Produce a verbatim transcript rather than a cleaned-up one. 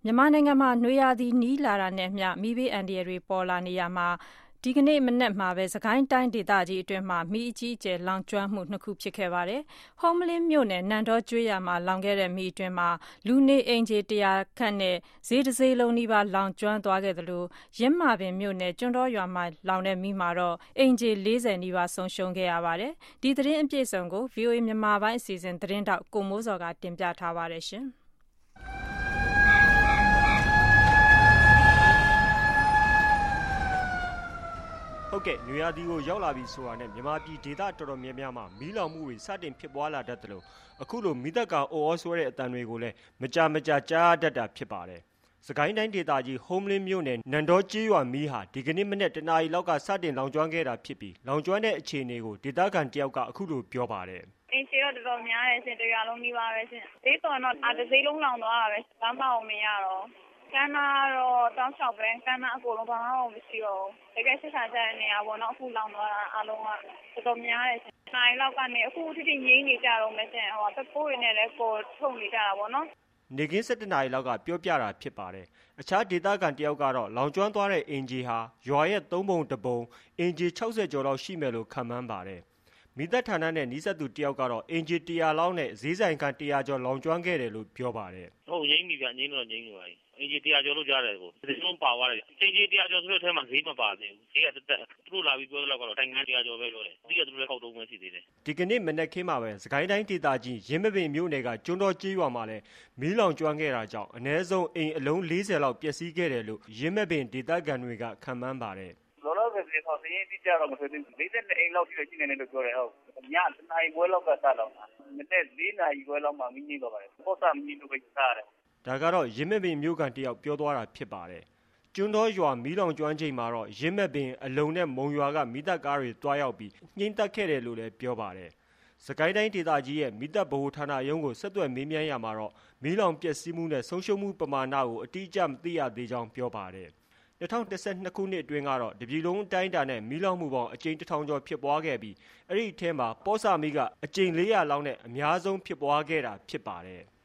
မြန်မာနိုင်ငံမှာနွေရာသီနီးလာတာနဲ့အမျှမီးဘေးအန္တရာယ်တွေပေါ်လာနေရာမှာဒီကနေ့မနက်မှာပဲစစ်ကိုင်းတိုင်းဒေသကြီးအတွင်းမှာမီးအကြီးအကျယ်လောင်ကျွမ်းမှုနှစ်ခုဖြစ်ခဲ့ပါတယ်။ဟုမ္မလင်းမြို့နယ်နန်းတော်ကျွေးရွာမှာလောင်ခဲ့တဲ့မီးအတွင်းမှာလူနေအိမ်ခြေတရာခန့်နဲ့ဈေးတစ်ဈေးလုံးနီးပါးလောင်ကျွမ်းသွားခဲ့သလိုယင်းမာပင်မြို့နယ်ကျွန်းတော်ရွာမှာလောင်တဲ့မီးမှာတော့အိမ်ခြေလေးဆယ်နီးပါးဆုံးရှုံးခဲ့ရပါတယ်။ဒီသတင်းအပြည့်အစုံကို ဗွီအိုအေမြန်မာပိုင်းအစီအစဉ်သတင်းထောက်ကိုမိုးစော်ကတင်ပြထားပါတယ်ရှင်။ဟုတ်ကဲ့နွေရာသီကိုရောက်လာပြီဆိုတာနဲ့မြန်မာပြည်ဒေသတော်တော်များများမှာမီးလောင်မှုတွေစတင်ဖြစ်ပွားလာတတ်တယ်လို့အခုလိုမီးသက်ကောင်အော်အော်ဆွဲတဲ့အတန်တွေကိုလည်းမကြာမကြာကြားရတတ်တာဖြစ်ပါတယ်။စကိုင်းတိုင်းဒေသကြီးဟုမ္မလင်းမြို့နယ်နန်းတော်ကျေးရွာမီးဟာဒီကနေ့မနေ့တနာရီလောက်ကစတင်လောင်ကျွမ်းခဲ့တာဖြစ်ပြီးလောင်ကျွမ်းတဲ့အခြေအနေကိုဒေသခံတယောက်ကအခုလိုပြောပါတယ်။အင်းချေတော့တော်တော်များတယ်ရှင်တရွာလုံးကြီးပါပဲရှင်။ဈေးတော်တော့အားတစ်စိလုံးလောင်သွားတာပဲ။ဘာမှမမြင်ရတော့ကမ်းနာတော့တောင်းလျှောက်ပဲကမ်းနာအကုန်လုံးဘာမှမရှိတော့ဘူးတကယ်စစ်စားကြတဲ့နေရာပေါ့နော်အခုလောင်သွားတာအားလုံးကတော်တော်များတယ်ရှင်။နိုင်လောက်ကနေအခုထိထိငိမ့်နေကြတော့မယ်ရှင်ဟိုပပိုးရင်းနဲ့လည်းကိုထုံနေကြတာပေါ့နော်နေကင်း၁၇နာရီလောက်ကပြောပြတာဖြစ်ပါတယ်။အခြားဒေသခံတယောက်ကတော့လောင်ကျွမ်းသွားတဲ့အင်ဂျီဟာရွာရဲ့သုံးပုံတစ်ပုံအင်ဂျီ၆၀ကျော်လောက်ရှိမယ်လို့ခန့်မှန်းပါတယ်။မိသက်ဌာနနဲ့နီးစပ်သူတယောက်ကတော့အင်ဂျီတရာလောက်နဲ့ဈေးဆိုင်ကန်တရာကျော်လောင်ကျွမ်းခဲ့တယ်လို့ပြောပါတယ်။ဟုတ်ငိမ့်ပြီဗျငိမ့်တော့ငိမ့်နေပါပြီ။အင်ဂျီတရာကျော်လို့ကြားတယ်ကိုဒီလုံးပါသွားတယ်အင်ဂျီတရာကျော်ဆိုတဲ့အထဲမှာဈေးမပါသေးဘူးဈေးကတက်တက်သူတို့လာပြီးပြောတော့ကတော့တိုင်ငန်းတရာကျော်ပဲပြောတယ်ဒီကသူတို့လည်းခောက်တုံးပဲရှိသေးတယ်ဒီကနေ့မနက်ခင်းမှာပဲစကိုင်းတိုင်းဒေသကြီးရင်းမပင်မြို့နယ်ကကျွန်းတော်ကျေးရွာမှာလည်းမီးလောင်ကျွမ်းခဲ့တာကြောင့်အ ਨੇ ဆုံးအိမ်အလုံးလေးဆယ်လောက်ပျက်စီးခဲ့တယ်လို့ရင်းမပင်ဒေသခံတွေကခန့်မှန်းပါတယ်လောလောဆယ်ဆိုတော့စရင်တိကျတော့မဆိုသေးဘူး၄၂အိမ်လောက်ရှိနေတယ်လို့ပြောတယ်ဟုတ်ညတနာရီခွဲလောက်ကစတော့မနေ့၄နာရီခွဲလောက်မှမီးငြိမ်းတော့ပါတယ်ပေါ့ဆာမီးလို့ပဲစားတယ်ဒါကတော့ရင်းမပင်မြို့ကန်တယောက်ပြောသွားတာဖြစ်ပါတယ်ကျွန်းတော်ရွာမီးလောင်ကျွမ်းချိန်မှာတော့ရင်းမပင်အလုံနဲ့မုံရွာကမီးတပ်ကားတွေတွားရောက်ပြီးညှိမ့်တက်ခဲ့တယ်လို့လည်းပြောပါတယ်စကိုင်းတိုင်းဒေသကြီးရဲ့မီးတပ်ဗဟိုဌာနရုံးကိုဆက်သွယ်မေးမြန်းရမှာတော့မီးလောင်ပျက်စီးမှုနဲ့ဆုံးရှုံးမှုပမာဏကိုအတိအကျမသိရသေးကြောင်းပြောပါတယ်၂၀၁၂ခုနှစ်အတွင်းကတော့တပြည်လုံးအတိုင်းအတာနဲ့မီးလောင်မှုပေါင်းအကြိမ်တစ်ထောင်ကျော်ဖြစ်ပွားခဲ့ပြီးအဲ့ဒီအထဲမှာပေါ့ဆာမီးကအကြိမ်၄ရာလောက်နဲ့အများဆုံးဖြစ်ပွားခဲ့တာဖြစ်ပါတယ်